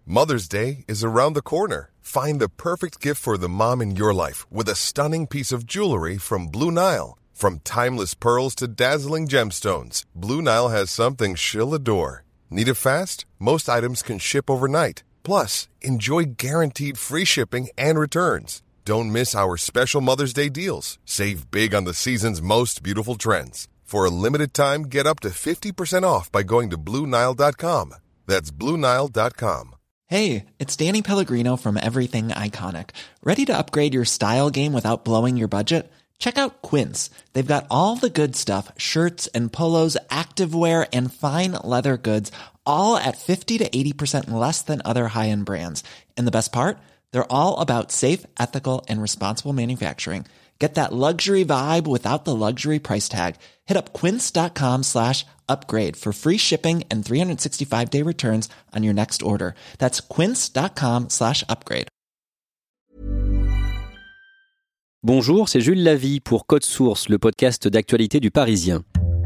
Mother's Day is around the corner. Find the perfect gift for the mom in your life with a stunning piece of jewelry from Blue Nile. From timeless pearls to dazzling gemstones, Blue Nile has something she'll adore. Need it fast? Most items can ship overnight. Plus, enjoy guaranteed free shipping and returns. Don't miss our special Mother's Day deals. Save big on the season's most beautiful trends. For a limited time, get up to 50% off by going to BlueNile.com. That's BlueNile.com. Hey, it's Danny Pellegrino from Everything Iconic. Ready to upgrade your style game without blowing your budget? Check out Quince. They've got all the good stuff, shirts and polos, activewear, and fine leather goods, all at 50 to 80% less than other high-end brands. And the best part? They're all about safe, ethical, and responsible manufacturing. Get that luxury vibe without the luxury price tag. Hit up quince.com/upgrade for free shipping and 365-day returns on your next order. That's quince.com/upgrade. Bonjour, c'est Jules Lavie pour Code Source, le podcast d'actualité du Parisien.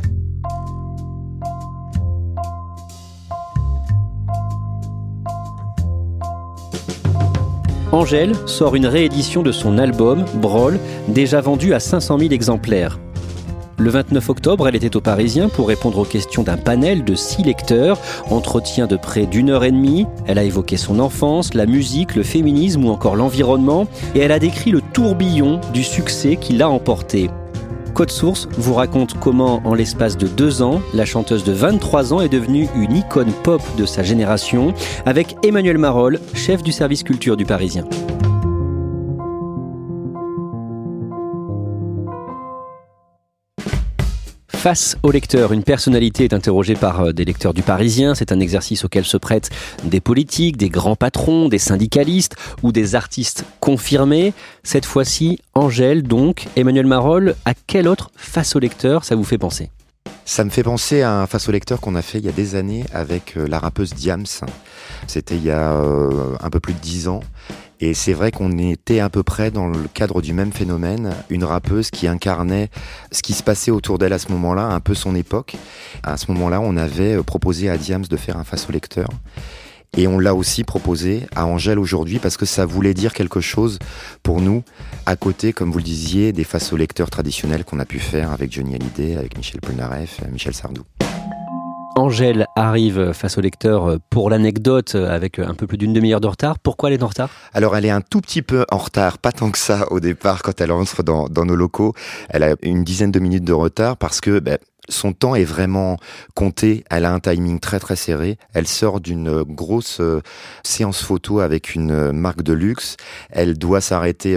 Angèle sort une réédition de son album, Brol, déjà vendu à 500 000 exemplaires. Le 29 octobre, elle était au Parisien pour répondre aux questions d'un panel de 6 lecteurs, entretien de près d'1h30. Elle a évoqué son enfance, la musique, le féminisme ou encore l'environnement, et elle a décrit le tourbillon du succès qui l'a emporté. Code Source vous raconte comment, en l'espace de 2 ans, la chanteuse de 23 ans est devenue une icône pop de sa génération, avec Emmanuel Marolle, chef du service culture du Parisien. Face au lecteur, une personnalité est interrogée par des lecteurs du Parisien. C'est un exercice auquel se prêtent des politiques, des grands patrons, des syndicalistes ou des artistes confirmés. Cette fois-ci, Angèle, donc. Emmanuel Marolle, à quel autre face au lecteur ça vous fait penser ? Ça me fait penser à un face au lecteur qu'on a fait il y a des années avec la rappeuse Diams. C'était il y a un peu plus de 10 ans. Et c'est vrai qu'on était à peu près dans le cadre du même phénomène, une rappeuse qui incarnait ce qui se passait autour d'elle à ce moment-là, un peu son époque. À ce moment-là, on avait proposé à Diams de faire un face au lecteur. Et on l'a aussi proposé à Angèle aujourd'hui parce que ça voulait dire quelque chose pour nous, à côté, comme vous le disiez, des face au lecteurs traditionnels qu'on a pu faire avec Johnny Hallyday, avec Michel Polnareff, Michel Sardou. Angèle arrive face au lecteur pour l'anecdote avec un peu plus d'une demi-heure de retard. Pourquoi elle est en retard ? Alors elle est un tout petit peu en retard, pas tant que ça au départ quand elle entre dans nos locaux. Elle a une dizaine de minutes de retard parce que son temps est vraiment compté. Elle a un timing très très serré. Elle sort d'une grosse séance photo avec une marque de luxe. Elle doit s'arrêter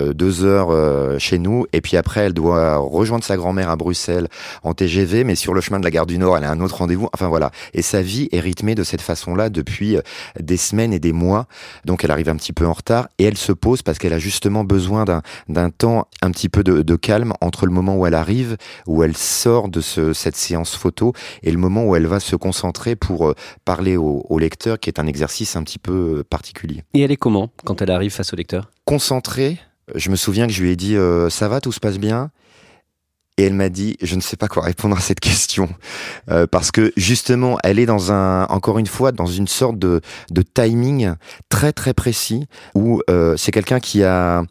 2 heures chez nous. Et puis après, elle doit rejoindre sa grand-mère à Bruxelles en TGV. Mais sur le chemin de la gare du Nord, elle a un autre rendez-vous. Enfin voilà. Et sa vie est rythmée de cette façon-là depuis des semaines et des mois. Donc elle arrive un petit peu en retard. Et elle se pose parce qu'elle a justement besoin d'un temps un petit peu de calme entre le moment où elle arrive, où elle sort de cette séance photo et le moment où elle va se concentrer pour parler au lecteur, qui est un exercice un petit peu particulier. Et elle est comment quand elle arrive face au lecteur ? Concentrée. Je me souviens que je lui ai dit ça va, tout se passe bien ? Et elle m'a dit, je ne sais pas quoi répondre à cette question. Parce que justement, elle est encore une fois, dans une sorte de timing très très précis où c'est quelqu'un qui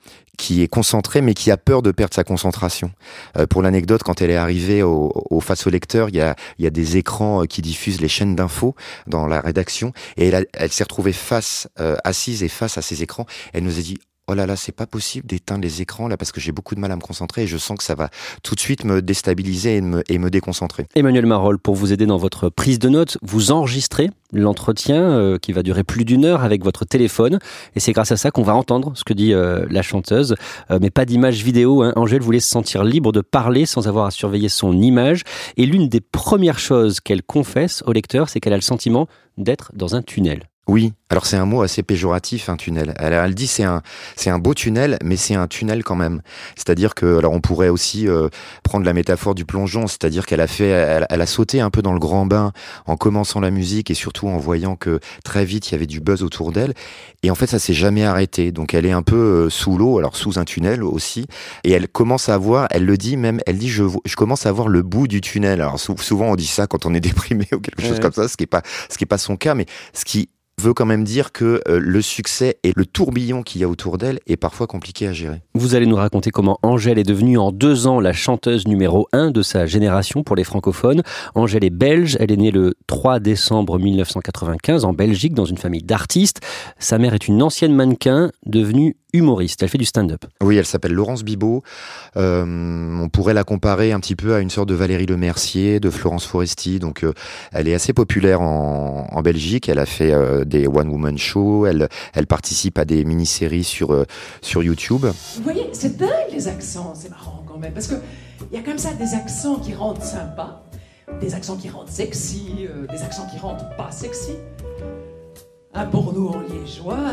est concentré, mais qui a peur de perdre sa concentration. Pour l'anecdote, quand elle est arrivée au face au lecteur, il y a des écrans qui diffusent les chaînes d'infos dans la rédaction, et elle s'est retrouvée assise et face à ces écrans. Elle nous a dit, oh là là, c'est pas possible d'éteindre les écrans là parce que j'ai beaucoup de mal à me concentrer et je sens que ça va tout de suite me déstabiliser et me déconcentrer. Emmanuel Marolle, pour vous aider dans votre prise de notes, vous enregistrez l'entretien qui va durer plus d'1 heure avec votre téléphone et c'est grâce à ça qu'on va entendre ce que dit la chanteuse, mais pas d'image vidéo. Angèle voulait se sentir libre de parler sans avoir à surveiller son image et l'une des premières choses qu'elle confesse au lecteur, c'est qu'elle a le sentiment d'être dans un tunnel. Oui, alors c'est un mot assez péjoratif, un tunnel. Elle dit c'est un beau tunnel, mais c'est un tunnel quand même. C'est-à-dire que, alors on pourrait aussi prendre la métaphore du plongeon, c'est-à-dire qu'elle a sauté un peu dans le grand bain en commençant la musique et surtout en voyant que très vite il y avait du buzz autour d'elle. Et en fait ça s'est jamais arrêté. Donc elle est un peu sous l'eau, alors sous un tunnel aussi. Et elle commence à voir, elle le dit même, elle dit je commence à voir le bout du tunnel. Alors souvent on dit ça quand on est déprimé ou quelque chose comme ça, ce qui est pas son cas, mais ce qui veut quand même dire que le succès et le tourbillon qu'il y a autour d'elle est parfois compliqué à gérer. Vous allez nous raconter comment Angèle est devenue en 2 ans la chanteuse numéro 1 de sa génération pour les francophones. Angèle est belge, elle est née le 3 décembre 1995 en Belgique dans une famille d'artistes. Sa mère est une ancienne mannequin devenue humoriste, elle fait du stand-up. Oui, elle s'appelle Laurence Bibot. On pourrait la comparer un petit peu à une sorte de Valérie Lemercier, de Florence Foresti. Donc, elle est assez populaire en Belgique. Elle a fait des one-woman shows. Elle participe à des mini-séries sur YouTube. Vous voyez, c'est dingue les accents, c'est marrant quand même, parce que il y a comme ça des accents qui rendent sympa, des accents qui rendent sexy, des accents qui rendent pas sexy. Un pour nous en liégeois.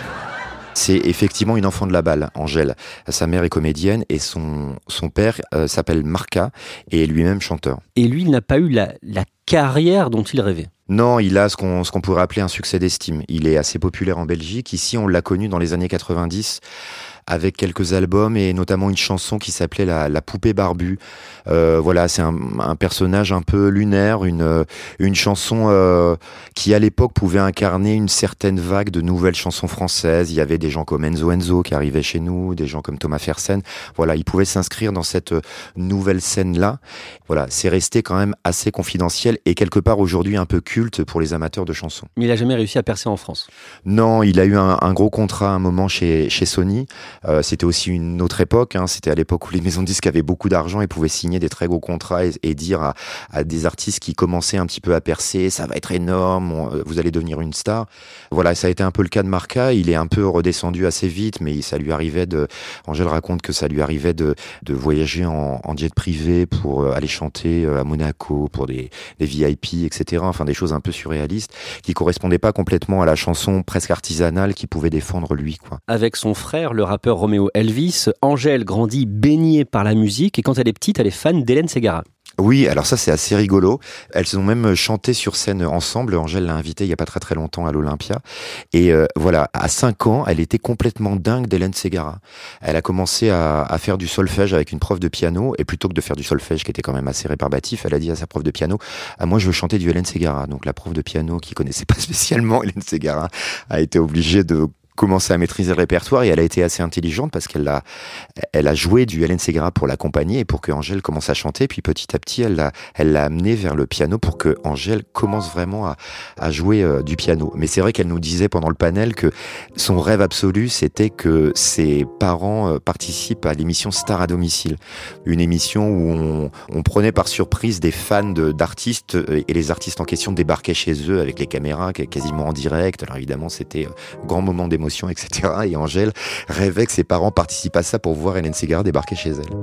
C'est effectivement une enfant de la balle, Angèle. Sa mère est comédienne et son père s'appelle Marca et est lui-même chanteur. Et lui, il n'a pas eu la carrière dont il rêvait. Non, il a ce qu'on pourrait appeler un succès d'estime. Il est assez populaire en Belgique. Ici, on l'a connu dans les années 90 avec quelques albums et notamment une chanson qui s'appelait la poupée barbue. Voilà, c'est un personnage un peu lunaire, une chanson qui à l'époque pouvait incarner une certaine vague de nouvelles chansons françaises. Il y avait des gens comme Enzo qui arrivaient chez nous, des gens comme Thomas Fersen. Voilà, ils pouvaient s'inscrire dans cette nouvelle scène-là. Voilà, c'est resté quand même assez confidentiel et quelque part aujourd'hui un peu culte pour les amateurs de chansons. Mais il n'a jamais réussi à percer en France. Non, il a eu un gros contrat à un moment chez Sony. C'était aussi une autre époque, hein. C'était à l'époque où les maisons de disques avaient beaucoup d'argent et pouvaient signer des très gros contrats et dire à des artistes qui commençaient un petit peu à percer, ça va être énorme, vous allez devenir une star. Voilà, ça a été un peu le cas de Marca. Il est un peu redescendu assez vite, mais ça lui arrivait Angèle raconte que ça lui arrivait de voyager en jet privé pour aller chanter à Monaco pour des VIP, etc. Enfin, des choses un peu surréalistes qui correspondaient pas complètement à la chanson presque artisanale qu'il pouvait défendre lui, quoi. Avec son frère, le rappeur Roméo Elvis, Angèle grandit baignée par la musique et quand elle est petite, elle est fan d'Hélène Ségara. Oui, alors ça c'est assez rigolo. Elles ont même chanté sur scène ensemble. Angèle l'a invitée il y a pas très très longtemps à l'Olympia. Et voilà, à 5 ans, elle était complètement dingue d'Hélène Ségara. Elle a commencé à faire du solfège avec une prof de piano. Et plutôt que de faire du solfège qui était quand même assez rébarbatif, elle a dit à sa prof de piano, moi je veux chanter du Hélène Ségara. Donc la prof de piano qui connaissait pas spécialement Hélène Ségara a été obligée de commencé à maîtriser le répertoire et elle a été assez intelligente parce qu'elle a joué du Hélène Ségara pour l'accompagner et pour que Angèle commence à chanter. Puis petit à petit, elle l'a amené vers le piano pour que Angèle commence vraiment à jouer du piano. Mais c'est vrai qu'elle nous disait pendant le panel que son rêve absolu, c'était que ses parents participent à l'émission Star à domicile. Une émission où on prenait par surprise des fans d'artistes et les artistes en question débarquaient chez eux avec les caméras quasiment en direct. Alors évidemment, c'était un grand moment d'émotion, etc. Et Angèle rêvait que ses parents participent à ça pour voir Hélène Ségara débarquer chez elle.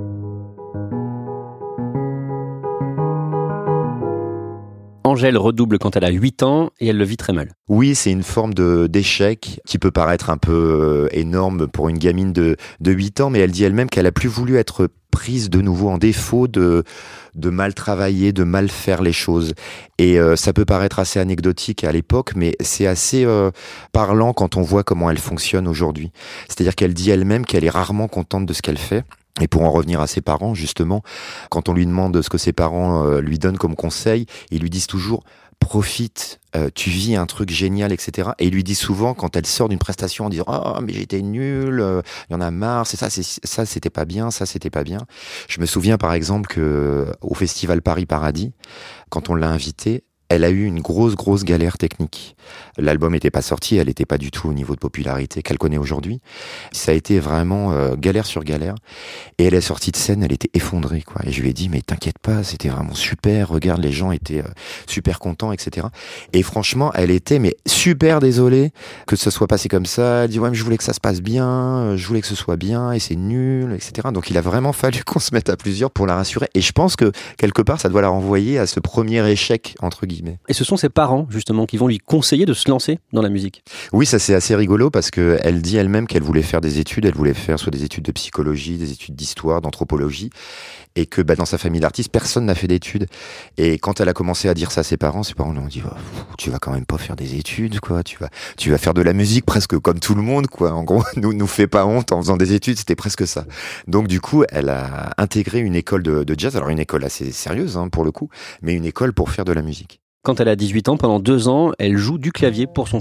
Angèle redouble quand elle a 8 ans et elle le vit très mal. Oui, c'est une forme d'échec qui peut paraître un peu énorme pour une gamine de 8 ans, mais elle dit elle-même qu'elle a plus voulu être prise de nouveau en défaut de mal travailler, de mal faire les choses. Et ça peut paraître assez anecdotique à l'époque, mais c'est assez parlant quand on voit comment elle fonctionne aujourd'hui. C'est-à-dire qu'elle dit elle-même qu'elle est rarement contente de ce qu'elle fait. Et pour en revenir à ses parents, justement, quand on lui demande ce que ses parents lui donnent comme conseil, ils lui disent toujours « profite, tu vis un truc génial, etc. » Et ils lui disent souvent, quand elle sort d'une prestation en disant « oh, mais j'étais nulle, il y en a marre, ça c'était pas bien, ça c'était pas bien. » Je me souviens par exemple que au festival Paris Paradis, quand on l'a invitée, elle a eu une grosse galère technique. L'album n'était pas sorti, elle n'était pas du tout au niveau de popularité qu'elle connaît aujourd'hui. Ça a été vraiment galère sur galère. Et elle est sortie de scène, elle était effondrée, quoi. Et je lui ai dit, mais t'inquiète pas, c'était vraiment super, regarde, les gens étaient super contents, etc. Et franchement, elle était mais super désolée que ce soit passé comme ça. Elle dit, ouais, mais je voulais que ça se passe bien, je voulais que ce soit bien, et c'est nul, etc. Donc il a vraiment fallu qu'on se mette à plusieurs pour la rassurer. Et je pense que quelque part, ça doit la renvoyer à ce premier échec, entre guillemets. Et ce sont ses parents, justement, qui vont lui conseiller de se lancer dans la musique. Oui, ça c'est assez rigolo parce qu'elle dit elle-même qu'elle voulait faire des études. Elle voulait faire soit des études de psychologie, des études d'histoire, d'anthropologie. Et que dans sa famille d'artistes, personne n'a fait d'études. Et quand elle a commencé à dire ça à ses parents lui ont dit « tu vas quand même pas faire des études, quoi. Tu vas faire de la musique presque comme tout le monde, quoi. En gros, nous fais pas honte en faisant des études. » C'était presque ça. Donc du coup, elle a intégré une école de jazz. Alors une école assez sérieuse, hein, pour le coup, mais une école pour faire de la musique. Quand elle a 18 ans, pendant 2 ans, elle joue du clavier pour son père.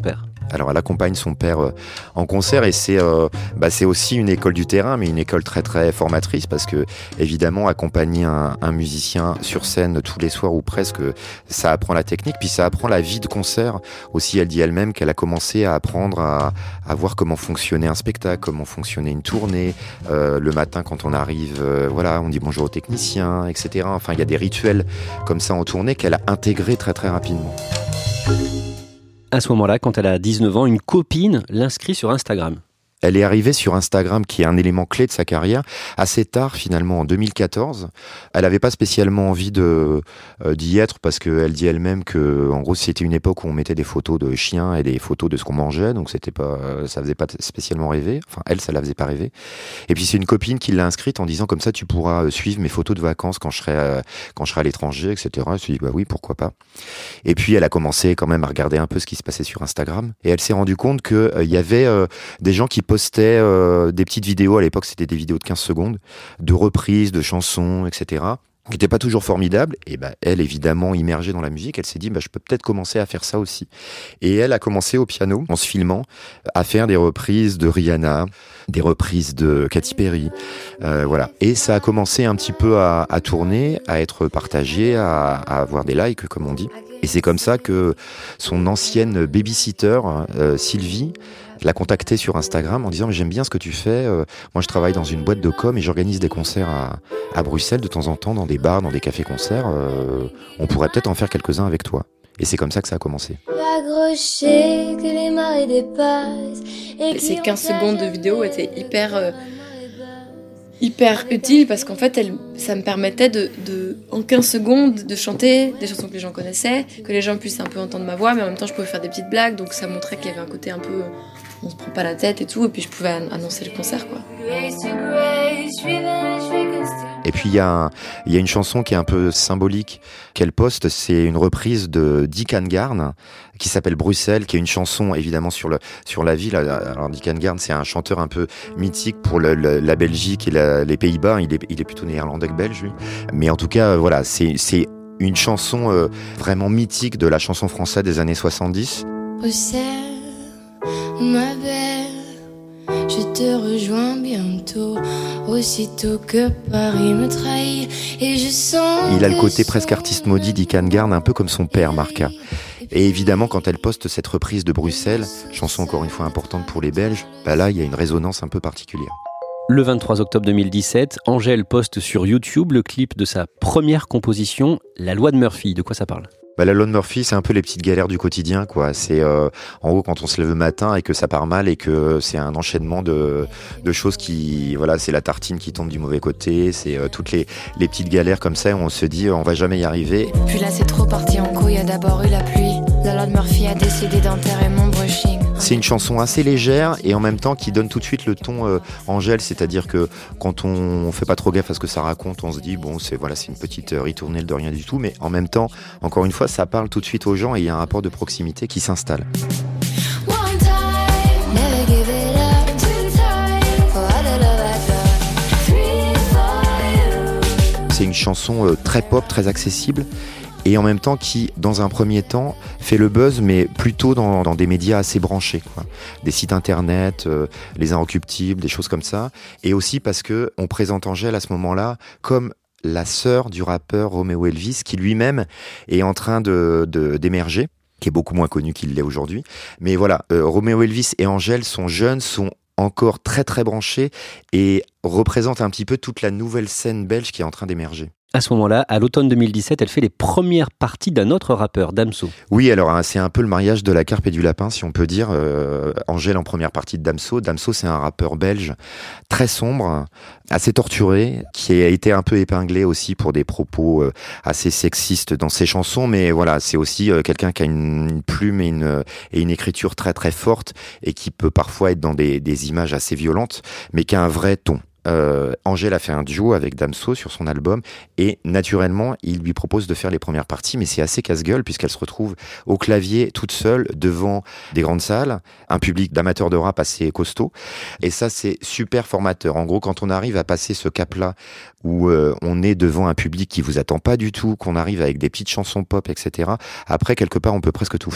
Alors elle accompagne son père en concert et c'est aussi une école du terrain, mais une école très très formatrice parce que évidemment accompagner un musicien sur scène tous les soirs ou presque, ça apprend la technique, puis ça apprend la vie de concert aussi. Elle dit elle-même qu'elle a commencé à apprendre à voir comment fonctionnait un spectacle, comment fonctionnait une tournée. Le matin quand on arrive, on dit bonjour aux techniciens, etc. Enfin il y a des rituels comme ça en tournée qu'elle a intégrés très très rapidement. À ce moment-là, quand elle a 19 ans, une copine l'inscrit sur Instagram. Elle est arrivée sur Instagram, qui est un élément clé de sa carrière, assez tard finalement, en 2014. Elle n'avait pas spécialement envie d'y être parce qu'elle dit elle-même que, en gros, c'était une époque où on mettait des photos de chiens et des photos de ce qu'on mangeait, donc ça faisait pas spécialement rêver. Enfin, elle, ça la faisait pas rêver. Et puis c'est une copine qui l'a inscrite en disant comme ça, tu pourras suivre mes photos de vacances quand je serai à l'étranger, etc. Je suis dit bah oui, pourquoi pas. Et puis elle a commencé quand même à regarder un peu ce qui se passait sur Instagram et elle s'est rendue compte que il y avait des gens qui postait des petites vidéos, à l'époque c'était des vidéos de 15 secondes, de reprises, de chansons, etc., qui n'étaient pas toujours formidables. Et elle, évidemment, immergée dans la musique, elle s'est dit je peux peut-être commencer à faire ça aussi. Et elle a commencé au piano, en se filmant, à faire des reprises de Rihanna, des reprises de Katy Perry, Et ça a commencé un petit peu à tourner, à être partagé, à avoir des likes, comme on dit. Et c'est comme ça que son ancienne babysitter, Sylvie, l'a contacté sur Instagram en disant j'aime bien ce que tu fais, moi je travaille dans une boîte de com et j'organise des concerts à Bruxelles de temps en temps, dans des bars, dans des cafés-concerts, on pourrait peut-être en faire quelques-uns avec toi. Et c'est comme ça que ça a commencé. Ces 15 secondes de vidéo étaient hyper utile parce qu'en fait ça me permettait de en 15 secondes de chanter des chansons que les gens connaissaient, que les gens puissent un peu entendre ma voix, mais en même temps je pouvais faire des petites blagues, donc ça montrait qu'il y avait un côté un peu on se prend pas la tête et tout, et puis je pouvais annoncer le concert quoi. Et puis il y a une chanson qui est un peu symbolique qu'elle poste, c'est une reprise de Dick Angarn qui s'appelle Bruxelles, qui est une chanson évidemment sur la ville. Alors Dick Angarn, c'est un chanteur un peu mythique pour la Belgique et les Pays-Bas. Il est plutôt néerlandais que belge, lui. Mais en tout cas, c'est une chanson vraiment mythique de la chanson française des années 70. Bruxelles, ma belle, je te rejoins bientôt, aussitôt que Paris me trahit et je sens. Il a le côté presque artiste maudit, Dick Angarn, un peu comme son père, Marca. Et évidemment, quand elle poste cette reprise de Bruxelles, chanson encore une fois importante pour les Belges, là, il y a une résonance un peu particulière. Le 23 octobre 2017, Angèle poste sur YouTube le clip de sa première composition, La Loi de Murphy. De quoi ça parle ? La Loi de Murphy, c'est un peu les petites galères du quotidien, quoi. C'est en gros quand on se lève le matin et que ça part mal et que c'est un enchaînement de choses qui, c'est la tartine qui tombe du mauvais côté, c'est toutes les petites galères comme ça. On se dit on va jamais y arriver. Puis là c'est trop parti en couille, il y a d'abord eu la pluie. La Loi de Murphy a décidé d'enterrer mon brushing. C'est une chanson assez légère et en même temps qui donne tout de suite le ton Angèle, c'est-à-dire que quand on fait pas trop gaffe à ce que ça raconte, on se dit c'est une petite ritournelle de rien du tout, mais en même temps, encore une fois, ça parle tout de suite aux gens et il y a un rapport de proximité qui s'installe. C'est une chanson très pop, très accessible. Et en même temps qui, dans un premier temps, fait le buzz, mais plutôt dans des médias assez branchés, quoi. Des sites internet, les Inrecuptibles, des choses comme ça. Et aussi parce que on présente Angèle à ce moment-là comme la sœur du rappeur Romeo Elvis, qui lui-même est en train d'émerger, qui est beaucoup moins connu qu'il l'est aujourd'hui. Mais Romeo Elvis et Angèle sont jeunes, sont encore très très branchés et représentent un petit peu toute la nouvelle scène belge qui est en train d'émerger. À ce moment-là, à l'automne 2017, elle fait les premières parties d'un autre rappeur, Damso. Oui, alors c'est un peu le mariage de la carpe et du lapin, si on peut dire. Angèle en première partie de Damso. Damso, c'est un rappeur belge très sombre, assez torturé, qui a été un peu épinglé aussi pour des propos assez sexistes dans ses chansons. Mais c'est aussi quelqu'un qui a une plume et une écriture très très forte et qui peut parfois être dans des images assez violentes, mais qui a un vrai ton. Angèle a fait un duo avec Damso sur son album et naturellement il lui propose de faire les premières parties, mais c'est assez casse-gueule puisqu'elle se retrouve au clavier toute seule devant des grandes salles, un public d'amateurs de rap assez costaud, et ça c'est super formateur. En gros, quand on arrive à passer ce cap-là où on est devant un public qui vous attend pas du tout, qu'on arrive avec des petites chansons pop, etc., après quelque part on peut presque tout faire.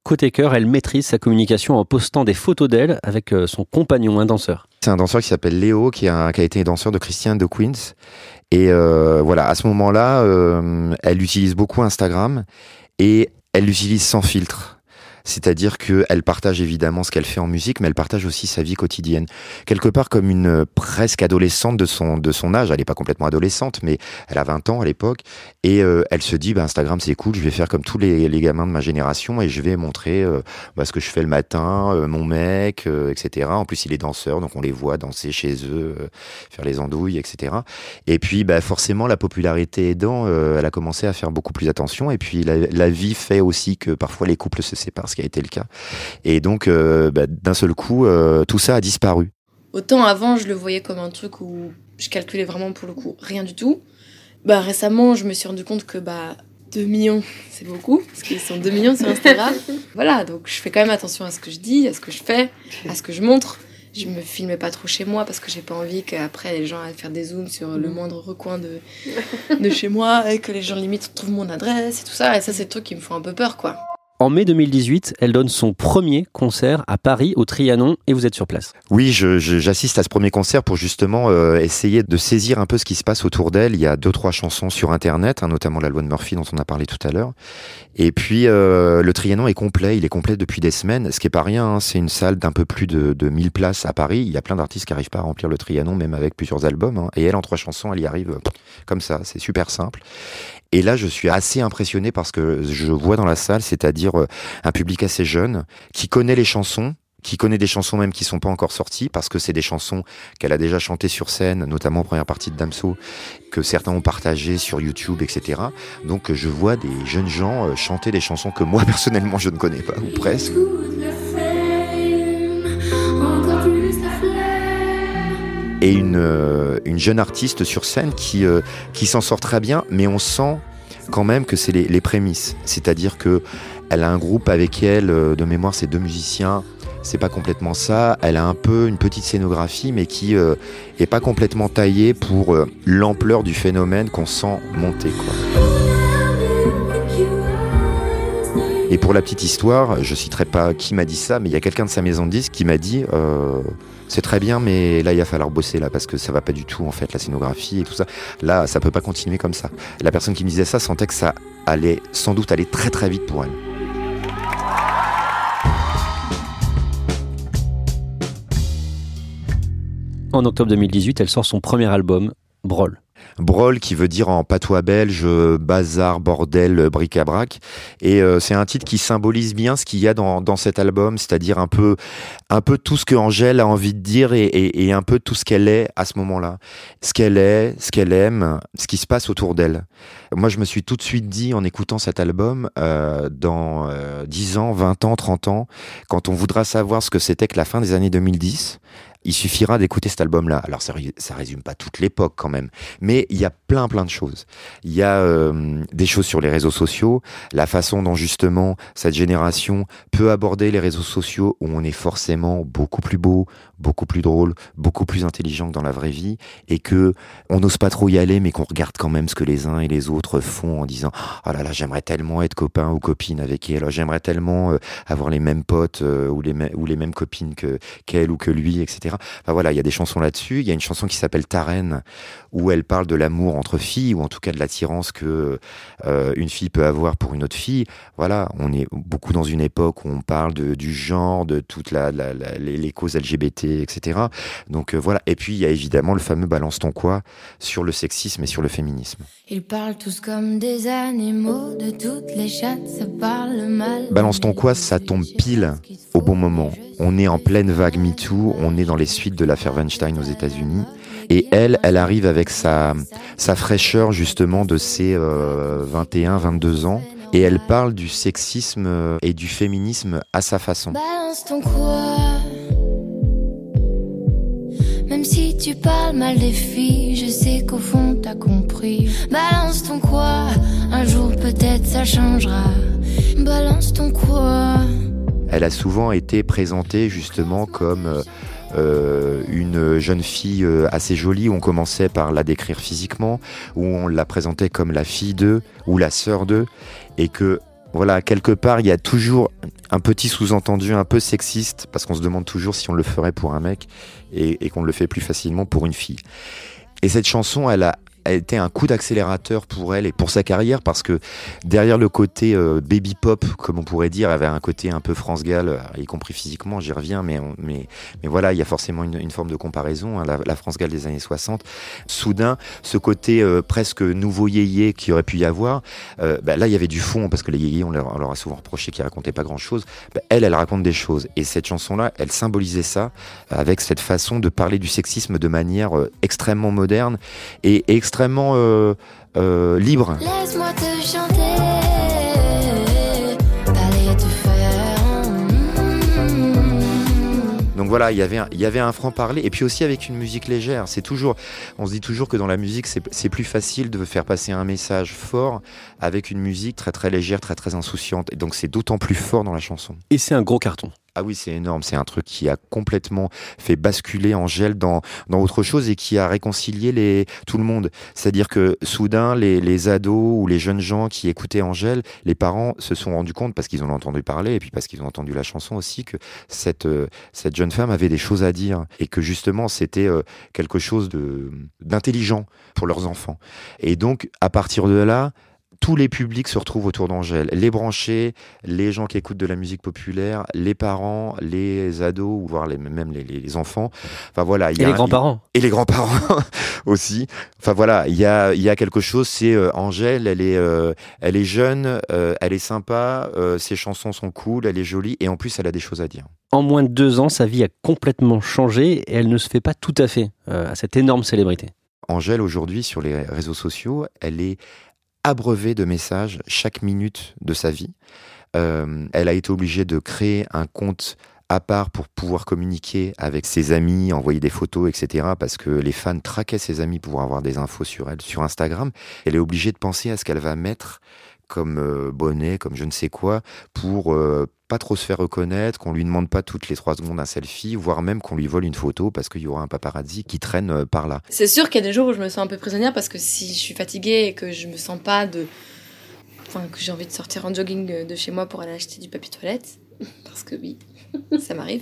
côté cœur, elle maîtrise sa communication en postant des photos d'elle avec son compagnon, un danseur. C'est un danseur qui s'appelle Léo, qui a été danseur de Christian de Queens. Et voilà, à ce moment-là, elle utilise beaucoup Instagram et elle l'utilise sans filtre. C'est-à-dire qu'elle partage évidemment ce qu'elle fait en musique, mais elle partage aussi sa vie quotidienne. Quelque part comme une presque adolescente de son âge. Elle n'est pas complètement adolescente, mais elle a 20 ans à l'époque. Et elle se dit, Instagram c'est cool, je vais faire comme tous les gamins de ma génération et je vais montrer ce que je fais le matin, mon mec, etc. En plus il est danseur, donc on les voit danser chez eux, faire les andouilles, etc. Et puis forcément la popularité aidant, elle a commencé à faire beaucoup plus attention. Et puis la vie fait aussi que parfois les couples se séparent, qui a été le cas. Et donc, d'un seul coup, tout ça a disparu. Autant avant, je le voyais comme un truc où je calculais vraiment pour le coup rien du tout. Récemment, je me suis rendu compte que 2 millions, c'est beaucoup, parce qu'ils sont 2 millions sur Instagram. Voilà, donc je fais quand même attention à ce que je dis, à ce que je fais, à ce que je montre. Je me filmais pas trop chez moi parce que j'ai pas envie qu'après les gens aillent faire des zooms sur le moindre recoin de chez moi et que les gens limite trouvent mon adresse et tout ça. Et ça, c'est des trucs qui me font un peu peur, quoi. En mai 2018, elle donne son premier concert à Paris, au Trianon, et vous êtes sur place. Oui, j'assiste à ce premier concert pour justement essayer de saisir un peu ce qui se passe autour d'elle. Il y a 2-3 chansons sur Internet, notamment la loi de Murphy dont on a parlé tout à l'heure. Et puis, le Trianon est complet, il est complet depuis des semaines, ce qui est pas rien, c'est une salle d'un peu plus de 1000 places à Paris. Il y a plein d'artistes qui n'arrivent pas à remplir le Trianon, même avec plusieurs albums. Et elle, en 3 chansons, elle y arrive comme ça, c'est super simple. Et là, je suis assez impressionné parce que je vois dans la salle, c'est-à-dire un public assez jeune, qui connaît les chansons, qui connaît des chansons même qui sont pas encore sorties, parce que c'est des chansons qu'elle a déjà chantées sur scène, notamment en première partie de Damso, que certains ont partagées sur YouTube, etc. Donc je vois des jeunes gens chanter des chansons que moi, personnellement, je ne connais pas, ou presque. Et une jeune artiste sur scène qui s'en sort très bien, mais on sent quand même que c'est les prémices. C'est-à-dire que elle a un groupe avec elle, de mémoire c'est 2 musiciens, c'est pas complètement ça. Elle a un peu une petite scénographie, mais qui est pas complètement taillée pour l'ampleur du phénomène qu'on sent monter, quoi. Et pour la petite histoire, je citerai pas qui m'a dit ça, mais il y a quelqu'un de sa maison de disques qui m'a dit c'est très bien, mais là il va falloir bosser là parce que ça va pas du tout en fait, la scénographie et tout ça. Là, ça peut pas continuer comme ça. La personne qui me disait ça sentait que ça allait sans doute aller très très vite pour elle. En octobre 2018, elle sort son premier album, Brol. Brol, qui veut dire en patois belge bazar, bordel, bric-à-brac. Et c'est un titre qui symbolise bien ce qu'il y a dans cet album, c'est-à-dire un peu tout ce que Angèle a envie de dire et un peu tout ce qu'elle est à ce moment-là. Ce qu'elle est, ce qu'elle aime, ce qui se passe autour d'elle. Moi, je me suis tout de suite dit, en écoutant cet album, dans 10 ans, 20 ans, 30 ans, quand on voudra savoir ce que c'était que la fin des années 2010, il suffira d'écouter cet album-là. Alors ça résume pas toute l'époque quand même, mais il y a plein de choses. Il y a des choses sur les réseaux sociaux, la façon dont justement cette génération peut aborder les réseaux sociaux où on est forcément beaucoup plus beau, beaucoup plus drôle, beaucoup plus intelligent que dans la vraie vie, et que on n'ose pas trop y aller, mais qu'on regarde quand même ce que les uns et les autres font en disant « Oh là là, j'aimerais tellement être copain ou copine avec elle, j'aimerais tellement avoir les mêmes potes ou les mêmes copines qu'elle ou que lui, etc. » Enfin voilà, il y a des chansons là-dessus. Il y a une chanson qui s'appelle Ta Reine, où elle parle de l'amour entre filles, ou en tout cas de l'attirance que une fille peut avoir pour une autre fille. Voilà, on est beaucoup dans une époque où on parle du genre, de toutes les causes LGBT, etc. Donc voilà. Et puis il y a évidemment le fameux Balance ton quoi sur le sexisme et sur le féminisme. Ils parlent tous comme des animaux, de toutes les chattes, ça parle mal. Balance ton quoi, ça tombe pile au bon moment. On est en pleine vague MeToo, on est dans les suites de l'affaire Weinstein aux États-Unis. Et elle arrive avec sa fraîcheur justement de ses 21, 22 ans. Et elle parle du sexisme et du féminisme à sa façon. Balance ton quoi. Même si tu parles mal des filles, je sais qu'au fond t'as compris. Balance ton quoi, un jour peut-être ça changera. Balance ton quoi. Elle a souvent été présentée justement comme une jeune fille assez jolie, où on commençait par la décrire physiquement, où on la présentait comme la fille d'eux ou la sœur d'eux, et que Voilà, quelque part, il y a toujours un petit sous-entendu un peu sexiste, parce qu'on se demande toujours si on le ferait pour un mec et qu'on le fait plus facilement pour une fille. Et cette chanson, elle a été un coup d'accélérateur pour elle et pour sa carrière, parce que derrière le côté baby pop, comme on pourrait dire, avait un côté un peu France Gall, y compris physiquement, j'y reviens, mais voilà, il y a forcément une forme de comparaison, hein, la France Gall des années 60. Soudain, ce côté presque nouveau yéyé qu'il aurait pu y avoir, là il y avait du fond, parce que les yéyés, on leur a souvent reproché qu'ils racontaient pas grand chose. Elle raconte des choses, et cette chanson-là, elle symbolisait ça, avec cette façon de parler du sexisme de manière extrêmement moderne et extrêmement libre. Laisse-moi te chanter, allez te faire. Donc voilà, il y avait un franc-parler, et puis aussi avec une musique légère. On se dit toujours que dans la musique, c'est plus facile de faire passer un message fort avec une musique très très légère, très très insouciante. Et donc c'est d'autant plus fort dans la chanson. Et c'est un gros carton. Ah oui, c'est énorme. C'est un truc qui a complètement fait basculer Angèle dans autre chose et qui a réconcilié tout le monde. C'est-à-dire que soudain, les ados ou les jeunes gens qui écoutaient Angèle, les parents se sont rendus compte, parce qu'ils en ont entendu parler et puis parce qu'ils ont entendu la chanson aussi, que cette jeune femme avait des choses à dire et que justement c'était quelque chose d'intelligent pour leurs enfants. Et donc, à partir de là, tous les publics se retrouvent autour d'Angèle. Les branchés, les gens qui écoutent de la musique populaire, les parents, les ados, voire même les enfants. Enfin voilà. Et les grands-parents. Et les grands-parents aussi. Enfin voilà, il y a quelque chose, c'est Angèle, elle est jeune, elle est sympa, ses chansons sont cool, elle est jolie, et en plus elle a des choses à dire. En moins de 2 ans, sa vie a complètement changé et elle ne se fait pas tout à fait à cette énorme célébrité. Angèle, aujourd'hui, sur les réseaux sociaux, elle est abreuvée de messages chaque minute de sa vie. Elle a été obligée de créer un compte à part pour pouvoir communiquer avec ses amis, envoyer des photos, etc. parce que les fans traquaient ses amis pour avoir des infos sur elle, sur Instagram. Elle est obligée de penser à ce qu'elle va mettre comme bonnet, comme je ne sais quoi, pour pas trop se faire reconnaître, qu'on lui demande pas toutes les 3 secondes un selfie, voire même qu'on lui vole une photo parce qu'il y aura un paparazzi qui traîne par là. C'est sûr qu'il y a des jours où je me sens un peu prisonnière, parce que si je suis fatiguée et que je me sens pas que j'ai envie de sortir en jogging de chez moi pour aller acheter du papier toilette, parce que oui, ça m'arrive,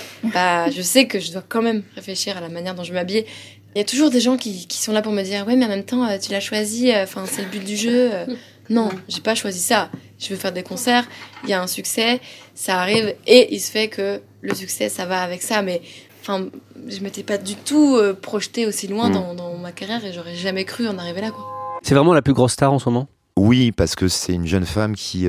je sais que je dois quand même réfléchir à la manière dont je m'habille. Il y a toujours des gens qui sont là pour me dire « Ouais, mais en même temps, tu l'as choisi, c'est le but du jeu. » Non, j'ai pas choisi ça. Je veux faire des concerts, il y a un succès, ça arrive, et il se fait que le succès, ça va avec ça. Mais je m'étais pas du tout projetée aussi loin dans ma carrière, et j'aurais jamais cru en arriver là, quoi. C'est vraiment la plus grosse star en ce moment ? Oui, parce que c'est une jeune femme qui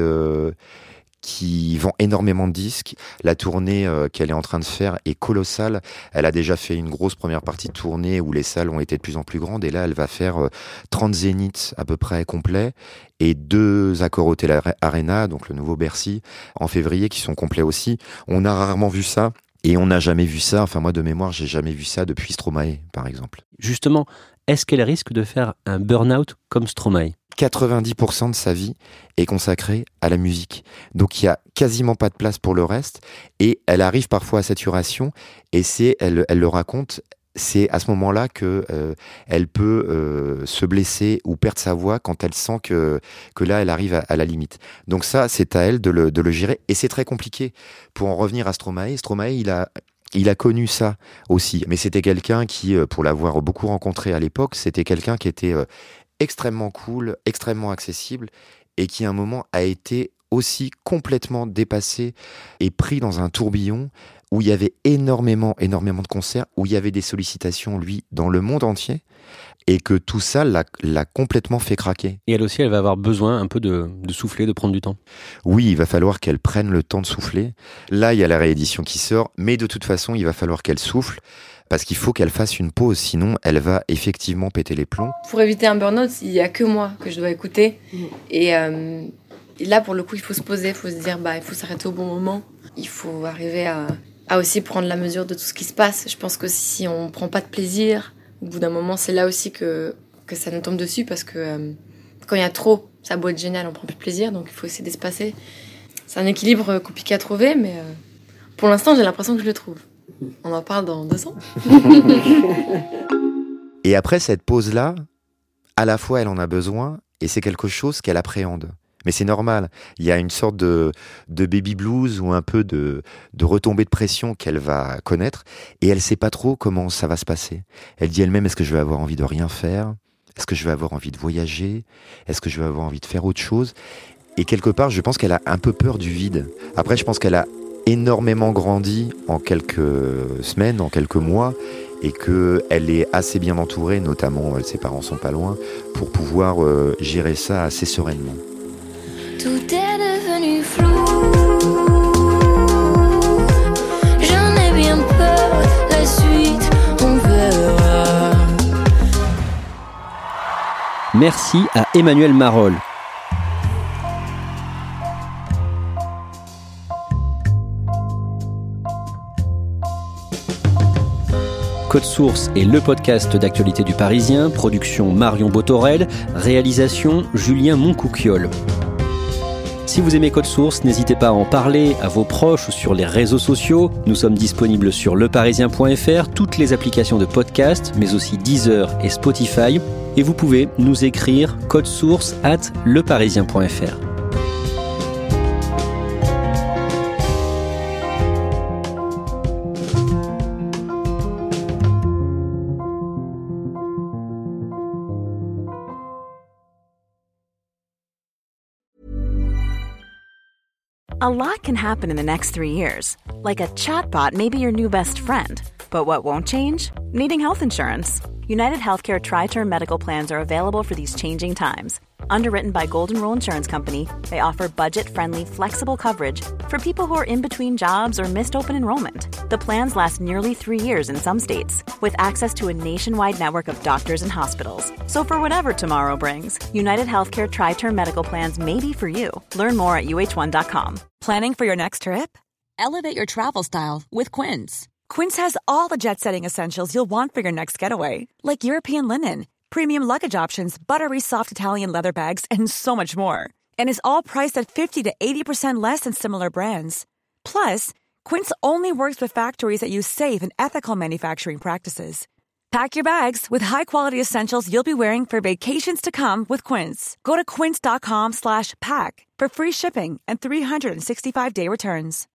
vend énormément de disques. La tournée qu'elle est en train de faire est colossale. Elle a déjà fait une grosse première partie de tournée où les salles ont été de plus en plus grandes, et là elle va faire 30 zéniths à peu près complets et 2 Accor Hotel Arena, donc le nouveau Bercy, en février, qui sont complets aussi. On a rarement vu ça. Et on n'a jamais vu ça, moi de mémoire, j'ai jamais vu ça depuis Stromae, par exemple. Justement, est-ce qu'elle risque de faire un burn-out comme Stromae ? 90% de sa vie est consacrée à la musique. Donc il y a quasiment pas de place pour le reste, et elle arrive parfois à saturation, et elle le raconte, c'est à ce moment-là que elle peut se blesser ou perdre sa voix quand elle sent que là elle arrive à la limite. Donc ça, c'est à elle de le gérer, et c'est très compliqué. Pour en revenir à Stromae, il a connu ça aussi, mais c'était quelqu'un qui, pour l'avoir beaucoup rencontré à l'époque, c'était quelqu'un qui était extrêmement cool, extrêmement accessible, et qui à un moment a été aussi complètement dépassé et pris dans un tourbillon où il y avait énormément de concerts, où il y avait des sollicitations, lui, dans le monde entier, et que tout ça l'a complètement fait craquer. Et elle aussi, elle va avoir besoin un peu de souffler, de prendre du temps. Oui, il va falloir qu'elle prenne le temps de souffler. Là, il y a la réédition qui sort, mais de toute façon, il va falloir qu'elle souffle, parce qu'il faut qu'elle fasse une pause, sinon elle va effectivement péter les plombs. Pour éviter un burn-out, il n'y a que moi que je dois écouter. Et là, pour le coup, il faut se poser, il faut se dire, il faut s'arrêter au bon moment. Il faut arriver à aussi prendre la mesure de tout ce qui se passe. Je pense que si on ne prend pas de plaisir, au bout d'un moment, c'est là aussi que ça nous tombe dessus, parce que quand il y a trop, ça a beau être génial, on ne prend plus de plaisir, donc il faut essayer d'espacer. C'est un équilibre compliqué à trouver, mais pour l'instant, j'ai l'impression que je le trouve. On en parle dans 2 ans. Et après cette pause-là, à la fois elle en a besoin, et c'est quelque chose qu'elle appréhende. Mais c'est normal. Il y a une sorte de baby blues ou un peu de retombée de pression qu'elle va connaître et elle sait pas trop comment ça va se passer. Elle dit elle-même, est-ce que je vais avoir envie de rien faire ? Est-ce que je vais avoir envie de voyager ? Est-ce que je vais avoir envie de faire autre chose ? Et quelque part, je pense qu'elle a un peu peur du vide. Après, je pense qu'elle a énormément grandi en quelques semaines, en quelques mois, et qu'elle est assez bien entourée, notamment ses parents sont pas loin, pour pouvoir gérer ça assez sereinement. Tout est devenu flou. J'en ai bien peur, la suite, on verra. Merci à Emmanuel Marolles. Code Source est le podcast d'actualité du Parisien, production Marion Botorel, réalisation Julien Moncouquiol. Si vous aimez Code Source, n'hésitez pas à en parler à vos proches ou sur les réseaux sociaux. Nous sommes disponibles sur leparisien.fr, toutes les applications de podcast, mais aussi Deezer et Spotify. Et vous pouvez nous écrire codesource@leparisien.fr. A lot can happen in the next 3 years. Like a chatbot may be your new best friend. But what won't change? Needing health insurance. United Healthcare Tri-Term Medical Plans are available for these changing times. Underwritten by Golden Rule Insurance Company, they offer budget-friendly, flexible coverage for people who are in between jobs or missed open enrollment. The plans last nearly 3 years in some states, with access to a nationwide network of doctors and hospitals. So for whatever tomorrow brings, United Healthcare Tri-Term Medical Plans may be for you. Learn more at uh1.com. Planning for your next trip? Elevate your travel style with Quince. Quince has all the jet-setting essentials you'll want for your next getaway, like European linen, premium luggage options, buttery soft Italian leather bags, and so much more. And is all priced at 50 to 80% less than similar brands. Plus, Quince only works with factories that use safe and ethical manufacturing practices. Pack your bags with high-quality essentials you'll be wearing for vacations to come with Quince. Go to quince.com/pack for free shipping and 365-day returns.